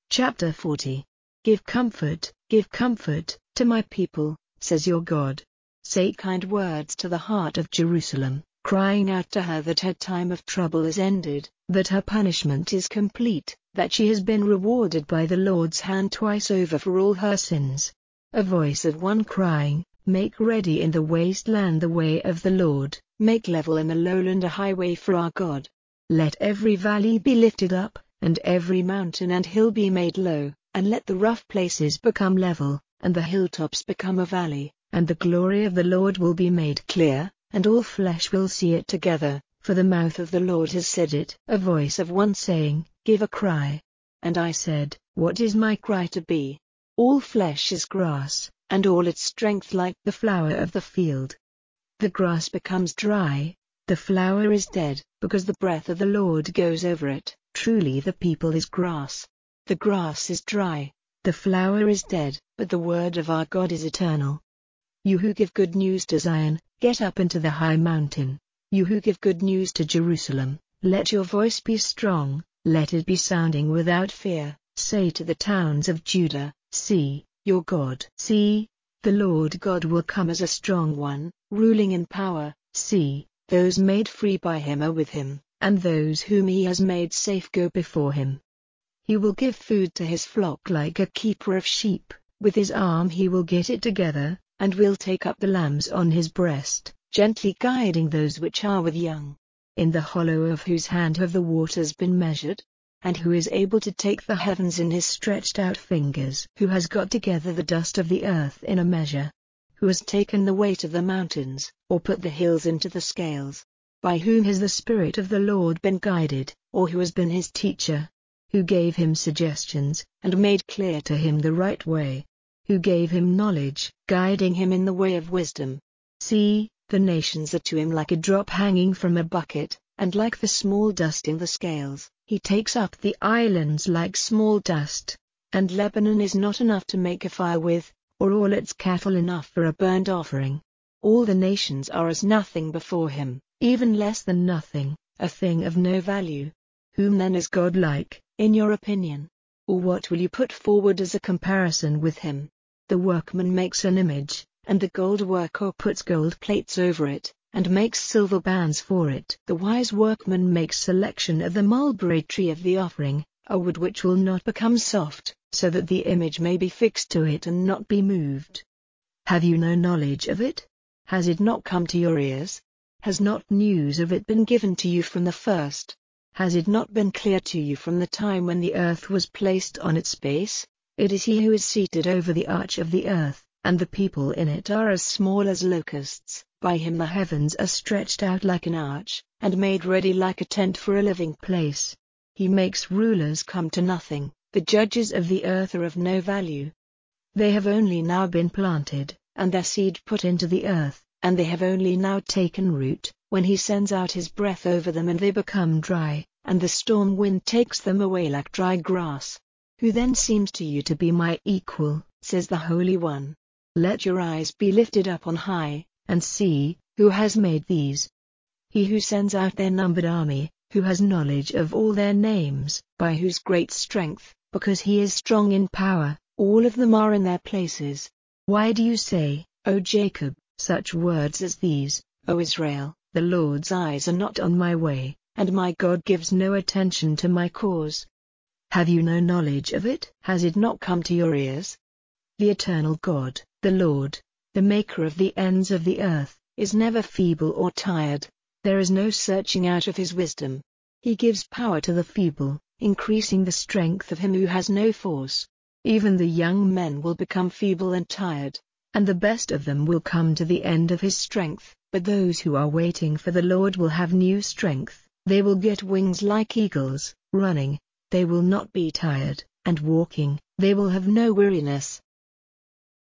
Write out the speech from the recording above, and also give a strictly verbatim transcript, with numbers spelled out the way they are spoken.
Chapter forty. Give comfort, give comfort, to my people, says your God. Say kind words to the heart of Jerusalem, crying out to her that her time of trouble is ended, that her punishment is complete, that she has been rewarded by the Lord's hand twice over for all her sins. A voice of one crying, make ready in the wasteland the way of the Lord, make level in the lowland a highway for our God. Let every valley be lifted up, and every mountain and hill be made low, and let the rough places become level, and the hilltops become a valley, and the glory of the Lord will be made clear, and all flesh will see it together, for the mouth of the Lord has said it. A voice of one saying, give a cry. And I said, what is my cry to be? All flesh is grass, and all its strength like the flower of the field. The grass becomes dry, the flower is dead, because the breath of the Lord goes over it. Truly the people is grass. The grass is dry, the flower is dead, but the word of our God is eternal. You who give good news to Zion, get up into the high mountain. You who give good news to Jerusalem, let your voice be strong, let it be sounding without fear. Say to the towns of Judah, see, your God. See, the Lord God will come as a strong one, ruling in power. See, those made free by him are with him, and those whom he has made safe go before him. He will give food to his flock like a keeper of sheep, with his arm he will get it together, and will take up the lambs on his breast, gently guiding those which are with young. In the hollow of whose hand have the waters been measured? And who is able to take the heavens in his stretched out fingers? Who has got together the dust of the earth in a measure? Who has taken the weight of the mountains, or put the hills into the scales? By whom has the Spirit of the Lord been guided, or who has been his teacher? Who gave him suggestions, and made clear to him the right way? Who gave him knowledge, guiding him in the way of wisdom? See, the nations are to him like a drop hanging from a bucket, and like the small dust in the scales. He takes up the islands like small dust, and Lebanon is not enough to make a fire with, or all its cattle enough for a burnt offering. All the nations are as nothing before him, even less than nothing, a thing of no value. Whom then is God like, in your opinion? Or what will you put forward as a comparison with him? The workman makes an image, and the gold worker puts gold plates over it, and makes silver bands for it. The wise workman makes selection of the mulberry tree of the offering, a wood which will not become soft, so that the image may be fixed to it and not be moved. Have you no knowledge of it? Has it not come to your ears? Has not news of it been given to you from the first? Has it not been clear to you from the time when the earth was placed on its base? It is he who is seated over the arch of the earth, and the people in it are as small as locusts. By him the heavens are stretched out like an arch, and made ready like a tent for a living place. He makes rulers come to nothing, the judges of the earth are of no value. They have only now been planted, and their seed put into the earth, and they have only now taken root, when he sends out his breath over them and they become dry, and the storm wind takes them away like dry grass. Who then seems to you to be my equal, says the Holy One? Let your eyes be lifted up on high, and see, who has made these? He who sends out their numbered army, who has knowledge of all their names, by whose great strength, because he is strong in power, all of them are in their places. Why do you say, O Jacob, such words as these, O Israel, the Lord's eyes are not on my way, and my God gives no attention to my cause? Have you no knowledge of it? Has it not come to your ears? The eternal God, the Lord, the maker of the ends of the earth, is never feeble or tired. There is no searching out of his wisdom. He gives power to the feeble, increasing the strength of him who has no force. Even the young men will become feeble and tired, and the best of them will come to the end of his strength. But those who are waiting for the Lord will have new strength. They will get wings like eagles. Running, they will not be tired, and walking, they will have no weariness.